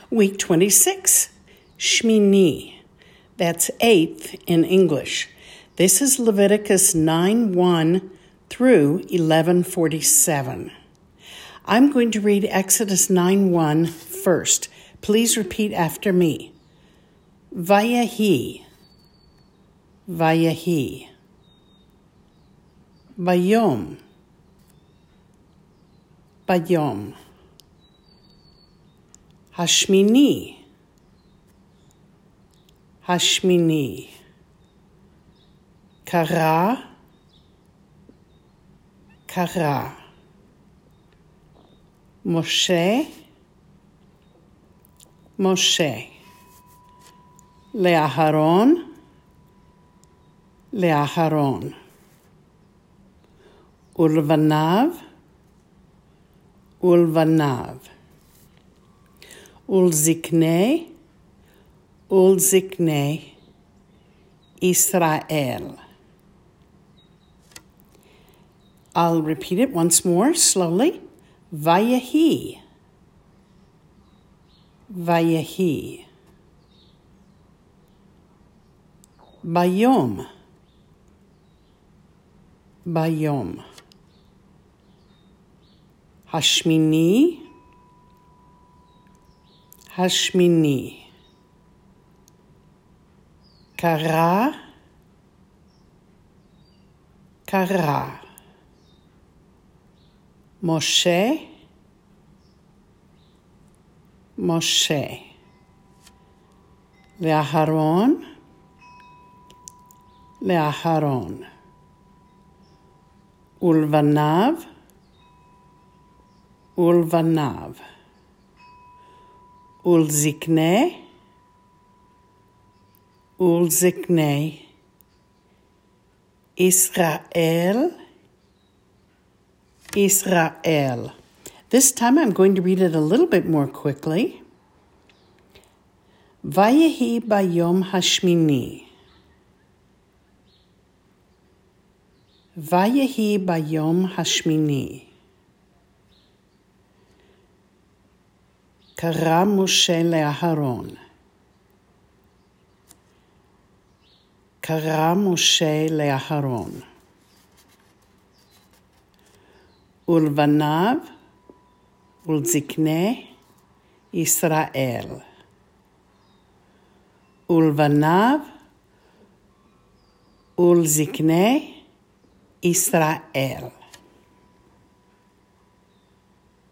Week 26, Shmini. That's 8th in English. This is Leviticus 9:1 through 11:47. I'm going to read Exodus 9:1 first. Please repeat after me. Vayehi, Vayehi. Bayom, Bayom. Hashmini, Hashmini. Kara, Kara. Moshe, Moshe. Le'aharon, Le'aharon. Ulvanav, Ulvanav. Ulzikne, Ulzikne, Israel. I'll repeat it once more slowly. Vayehi, Vayehi. Bayom, Bayom. Hashmini, Hashmini. Kara, Kara. Moshe, Moshe. Le'aharon, Le'aharon. Ulvanav, Ulvanav. Ulzikne, Ulzikne. Israel, Israel. This time I'm going to read it a little bit more quickly. Vayehi bayom hashmini. Vayehi bayom hashmini. Kara Moshe le'aharon. Kara Moshe le'aharon. Ulvanav, Ulzikne, Israel. Ulvanav, Ulzikne, Israel.